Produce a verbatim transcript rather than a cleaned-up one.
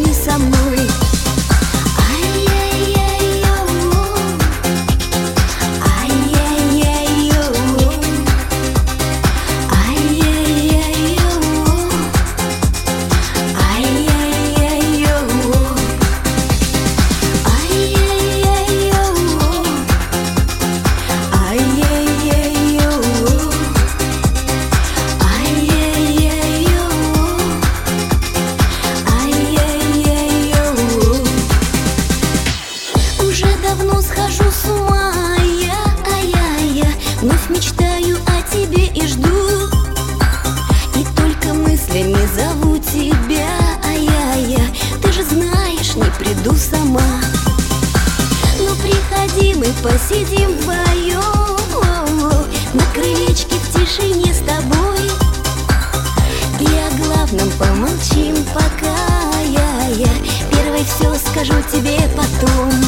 не со мной. Давно схожу с ума я, а я, я вновь мечтаю о тебе и жду. И только мыслями зову тебя, а я, я ты же знаешь, не приду сама. Ну приходи, мы посидим вдвоем на крылечке в тишине с тобой. И о главном помолчим пока, я, я первой все скажу тебе потом.